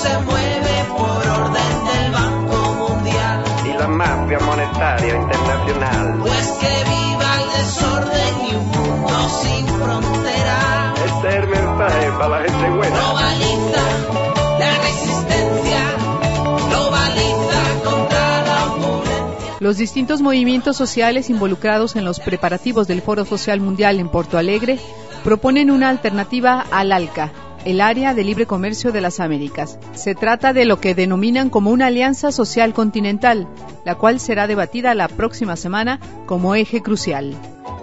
se mueve por orden del Banco Mundial. Y la mafia monetaria internacional. Pues que viva el desorden y un mundo sin fronteras. Este es el mensaje para la gente buena. Globaliza la resistencia, globaliza contra la opulencia. Los distintos movimientos sociales involucrados en los preparativos del Foro Social Mundial en Porto Alegre proponen una alternativa al ALCA, el Área de Libre Comercio de las Américas. Se trata de lo que denominan como una alianza social continental, la cual será debatida la próxima semana como eje crucial.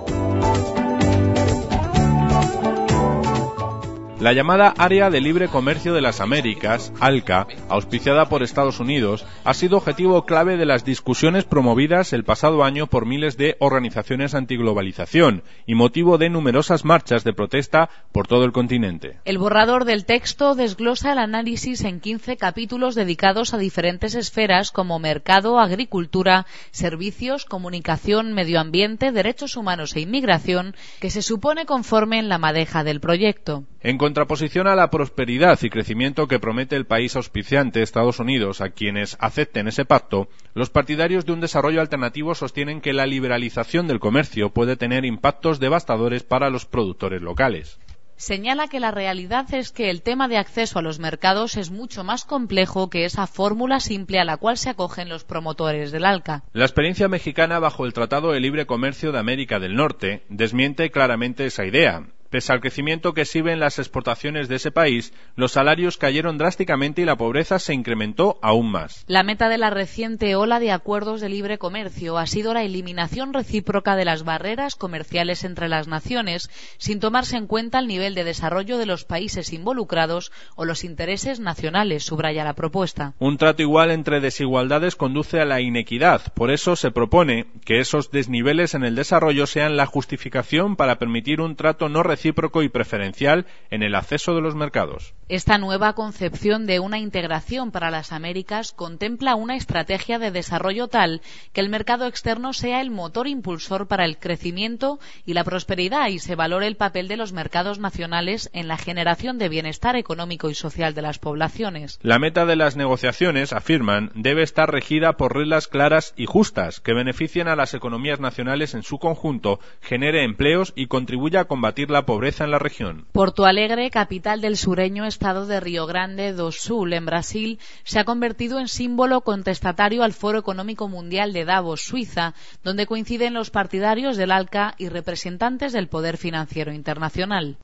La llamada Área de Libre Comercio de las Américas, ALCA, auspiciada por Estados Unidos, ha sido objetivo clave de las discusiones promovidas el pasado año por miles de organizaciones antiglobalización y motivo de numerosas marchas de protesta por todo el continente. El borrador del texto desglosa el análisis en 15 capítulos dedicados a diferentes esferas como mercado, agricultura, servicios, comunicación, medio ambiente, derechos humanos e inmigración, que se supone conformen la madeja del proyecto. En contraposición a la prosperidad y crecimiento que promete el país auspiciante, Estados Unidos, a quienes acepten ese pacto, los partidarios de un desarrollo alternativo sostienen que la liberalización del comercio puede tener impactos devastadores para los productores locales. Señala que la realidad es que el tema de acceso a los mercados es mucho más complejo que esa fórmula simple a la cual se acogen los promotores del ALCA. La experiencia mexicana bajo el Tratado de Libre Comercio de América del Norte desmiente claramente esa idea. Pese al crecimiento que exhiben las exportaciones de ese país, los salarios cayeron drásticamente y la pobreza se incrementó aún más. La meta de la reciente ola de acuerdos de libre comercio ha sido la eliminación recíproca de las barreras comerciales entre las naciones, sin tomarse en cuenta el nivel de desarrollo de los países involucrados o los intereses nacionales, subraya la propuesta. Un trato igual entre desigualdades conduce a la inequidad. Por eso se propone que esos desniveles en el desarrollo sean la justificación para permitir un trato no recíproco y preferencial en el acceso de los mercados. Esta nueva concepción de una integración para las Américas contempla una estrategia de desarrollo tal que el mercado externo sea el motor impulsor para el crecimiento y la prosperidad y se valore el papel de los mercados nacionales en la generación de bienestar económico y social de las poblaciones. La meta de las negociaciones, afirman, debe estar regida por reglas claras y justas que beneficien a las economías nacionales en su conjunto, genere empleos y contribuya a combatir la pobreza en la región. Porto Alegre, capital del sureño estado de Río Grande do Sul, en Brasil, se ha convertido en símbolo contestatario al Foro Económico Mundial de Davos, Suiza, donde coinciden los partidarios del ALCA y representantes del poder financiero internacional.